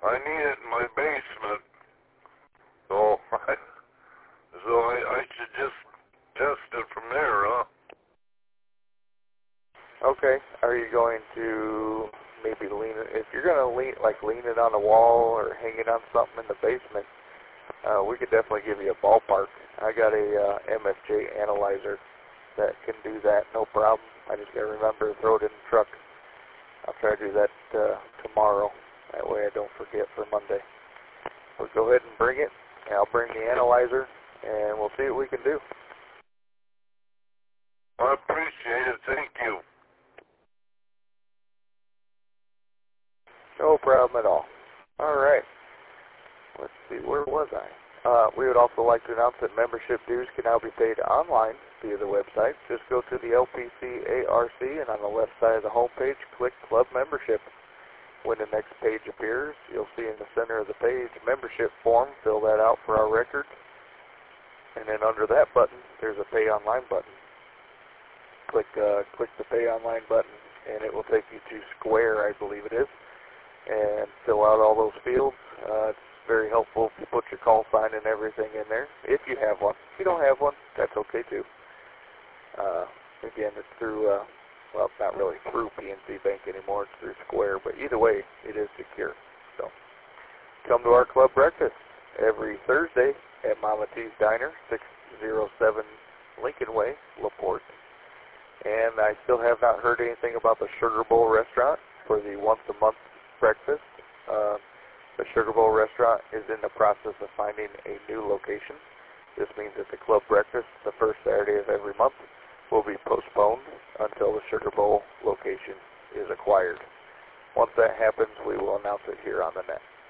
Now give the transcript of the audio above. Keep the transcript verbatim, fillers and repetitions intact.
I need it in my basement. So I, so I, I should just test it from there, huh? Okay. Are you going to maybe lean it, if you're going to lean, like lean it on the wall or hang it on something in the basement, uh, we could definitely give you a ballpark. I got a uh, M F J analyzer that can do that, no problem. I just got to remember to throw it in the truck. I'll try to do that uh, tomorrow. That way I don't forget for Monday. So go ahead and bring it. And I'll bring the analyzer, and we'll see what we can do. I appreciate it. Thank you. No problem at all. All right. Let's see, where was I? Uh, we would also like to announce that membership dues can now be paid online via the website. Just go to the L P C A R C, and on the left side of the homepage, click Club Membership. When the next page appears, you'll see in the center of the page, membership form. Fill that out for our records. And then under that button, there's a Pay Online button. Click, uh, click the Pay Online button, and it will take you to Square, I believe it is, and fill out all those fields. Uh, it's very helpful if you put your call sign and everything in there, if you have one. If you don't have one, that's okay too. Uh, again, it's through, uh, well, it's not really through P N C Bank anymore, it's through Square, but either way, it is secure. So, come to our club breakfast every Thursday at Mama T's Diner, six oh seven Lincoln Way, LaPorte. And I still have not heard anything about the Sugar Bowl restaurant for the once-a-month breakfast. Uh, the Sugar Bowl restaurant is in the process of finding a new location. This means that the club breakfast, the first Saturday of every month, will be postponed until the Sugar Bowl location is acquired. Once that happens, we will announce it here on the net.